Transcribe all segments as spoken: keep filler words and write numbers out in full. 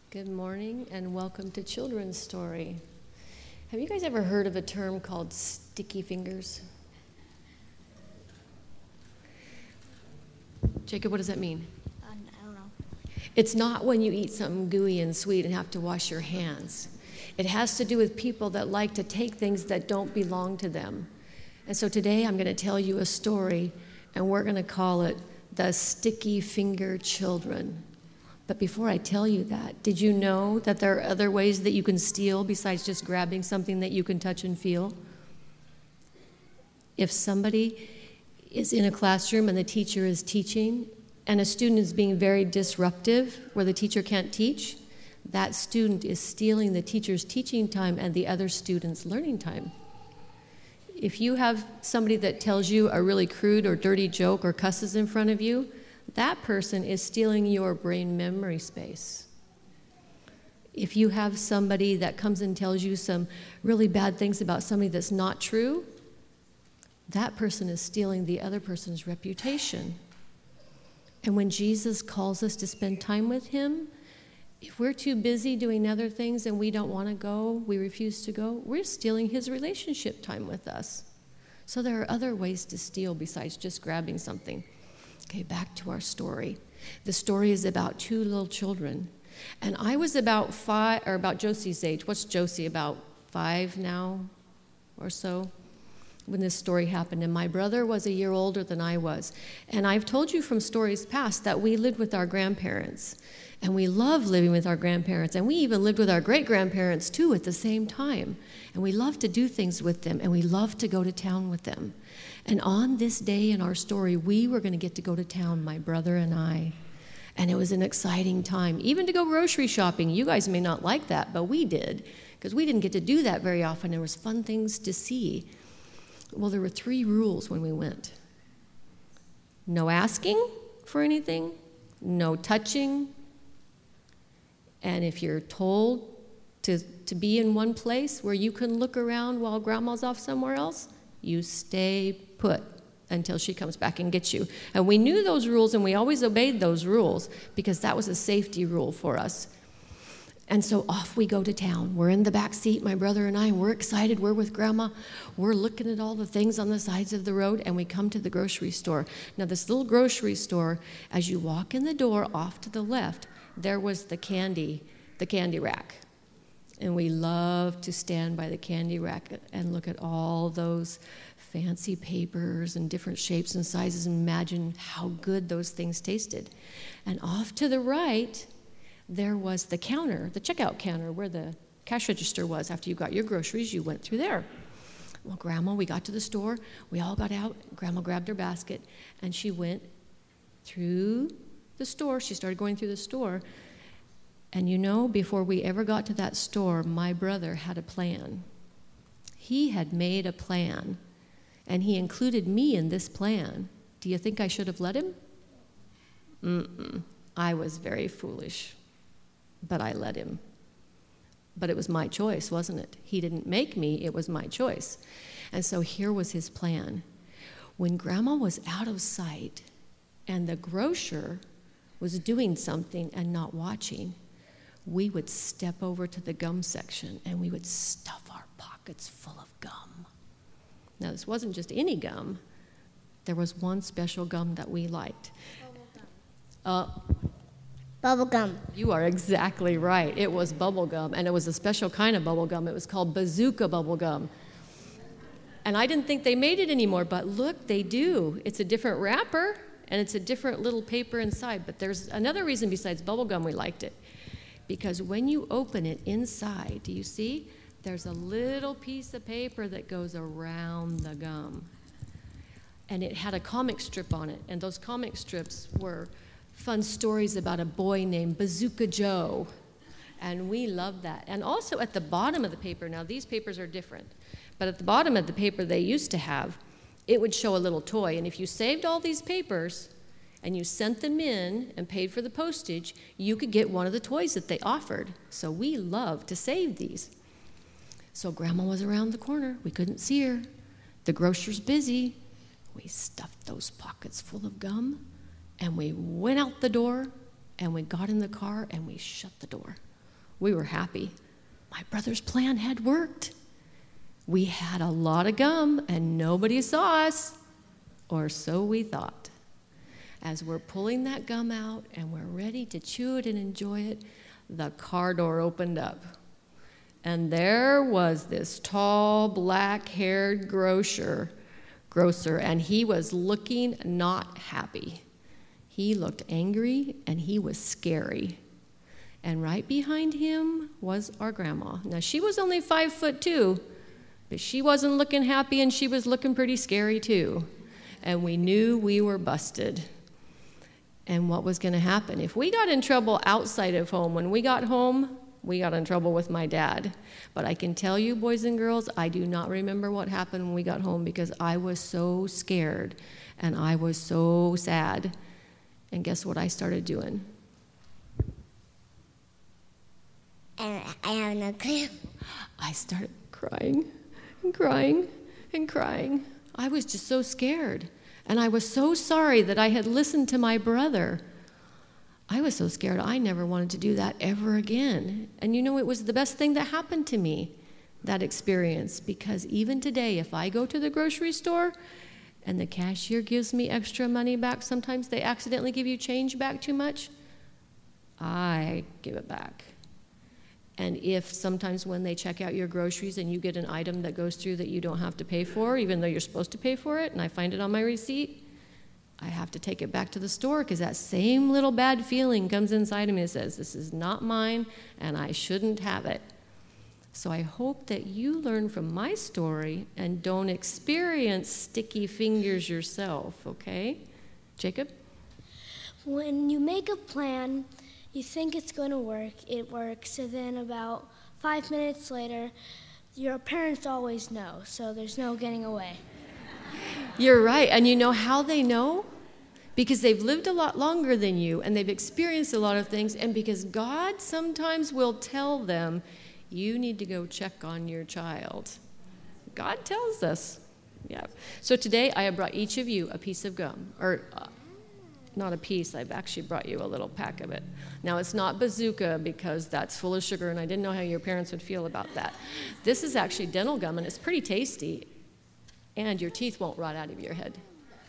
Good morning and welcome to Children's Story. Have you guys ever heard of a term called sticky fingers? Jacob, what does that mean? Uh, I don't know. It's not when you eat something gooey and sweet and have to wash your hands. It has to do with people that like to take things that don't belong to them. And so today I'm going to tell you a story, and we're going to call it The Sticky Finger Children. But before I tell you that, did you know that there are other ways that you can steal besides just grabbing something that you can touch and feel? If somebody is in a classroom and the teacher is teaching, and a student is being very disruptive where the teacher can't teach, that student is stealing the teacher's teaching time and the other student's learning time. If you have somebody that tells you a really crude or dirty joke or cusses in front of you, that person is stealing your brain memory space. If you have somebody that comes and tells you some really bad things about somebody that's not true, that person is stealing the other person's reputation. And when Jesus calls us to spend time with him, if we're too busy doing other things and we don't want to go, we refuse to go, we're stealing his relationship time with us. So there are other ways to steal besides just grabbing something. Okay, back to our story. The story is about two little children. And I was about five, or about Josie's age. What's Josie, about five now or so, when this story happened? And my brother was a year older than I was. And I've told you from stories past that we lived with our grandparents. And we loved living with our grandparents. And we even lived with our great-grandparents, too, at the same time. And we loved to do things with them. And we loved to go to town with them. And on this day in our story, we were going to get to go to town, my brother and I. And it was an exciting time, even to go grocery shopping. You guys may not like that, but we did, because we didn't get to do that very often. There was fun things to see. Well, there were three rules when we went. No asking for anything, no touching, and if you're told to, to be in one place where you can look around while grandma's off somewhere else, you stay put until she comes back and gets you. And we knew those rules, and we always obeyed those rules because that was a safety rule for us. And so off we go to town. We're in the back seat, my brother and I, and we're excited. We're with Grandma. We're looking at all the things on the sides of the road, and we come to the grocery store. Now, this little grocery store, as you walk in the door off to the left, there was the candy, the candy rack. And we loved to stand by the candy rack and look at all those fancy papers and different shapes and sizes and imagine how good those things tasted. And off to the right, there was the counter, the checkout counter where the cash register was. After you got your groceries, you went through there. Well, Grandma, we got to the store. We all got out. Grandma grabbed her basket, and she went through the store. She started going through the store. And you know, before we ever got to that store, my brother had a plan. He had made a plan, and he included me in this plan. Do you think I should have let him? Mm-mm. I was very foolish, but I let him. But it was my choice, wasn't it? He didn't make me, it was my choice. And so here was his plan. When Grandma was out of sight and the grocer was doing something and not watching, we would step over to the gum section and we would stuff our pockets full of gum. Now, this wasn't just any gum. There was one special gum that we liked. Uh, Bubble gum. you are exactly right. It was bubble gum, and it was a special kind of bubble gum. It was called Bazooka bubble gum. And I didn't think they made it anymore, but look, they do. It's a different wrapper, and it's a different little paper inside. But there's another reason besides bubble gum we liked it. Because when you open it inside, do you see? There's a little piece of paper that goes around the gum. And it had a comic strip on it. And those comic strips were fun stories about a boy named Bazooka Joe. And we loved that. And also at the bottom of the paper, now these papers are different, but at the bottom of the paper they used to have, it would show a little toy. And if you saved all these papers and you sent them in and paid for the postage, you could get one of the toys that they offered. So we loved to save these. So Grandma was around the corner. We couldn't see her. The grocer's busy. We stuffed those pockets full of gum, and we went out the door, and we got in the car, and we shut the door. We were happy. My brother's plan had worked. We had a lot of gum, and nobody saw us, or so we thought. As we're pulling that gum out and we're ready to chew it and enjoy it, the car door opened up. And there was this tall, black-haired grocer, grocer, and he was looking not happy. He looked angry, and he was scary. And right behind him was our grandma. Now, she was only five foot two, but she wasn't looking happy, and she was looking pretty scary too. And we knew we were busted. And what was going to happen? If we got in trouble outside of home, when we got home, we got in trouble with my dad. But I can tell you, boys and girls, I do not remember what happened when we got home because I was so scared and I was so sad. And guess what I started doing? And I have no clue. I started crying and crying and crying. I was just so scared. And I was so sorry that I had listened to my brother. I was so scared I never wanted to do that ever again. And you know, it was the best thing that happened to me, that experience, because even today, if I go to the grocery store and the cashier gives me extra money back, sometimes they accidentally give you change back too much, I give it back. And if sometimes when they check out your groceries and you get an item that goes through that you don't have to pay for, even though you're supposed to pay for it, and I find it on my receipt, I have to take it back to the store because that same little bad feeling comes inside of me and says, this is not mine and I shouldn't have it. So I hope that you learn from my story and don't experience sticky fingers yourself, okay? Jacob? When you make a plan, you think it's going to work, it works, and then about five minutes later, your parents always know, so there's no getting away. You're right, and you know how they know? Because they've lived a lot longer than you, and they've experienced a lot of things, and because God sometimes will tell them, you need to go check on your child. God tells us. Yeah. So today I have brought each of you a piece of gum, or uh, not a piece, I've actually brought you a little pack of it. Now, it's not Bazooka because that's full of sugar, and I didn't know how your parents would feel about that. This is actually dental gum, and it's pretty tasty, and your teeth won't rot out of your head.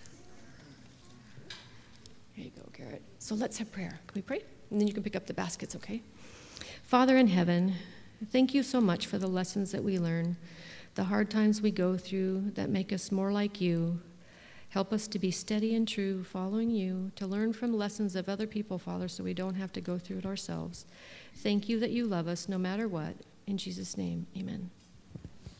There you go, Garrett. So let's have prayer. Can we pray? And then you can pick up the baskets, okay? Father in heaven, thank you so much for the lessons that we learn, the hard times we go through that make us more like you. Help us to be steady and true, following you, to learn from lessons of other people, Father, so we don't have to go through it ourselves. Thank you that you love us no matter what. In Jesus' name, amen.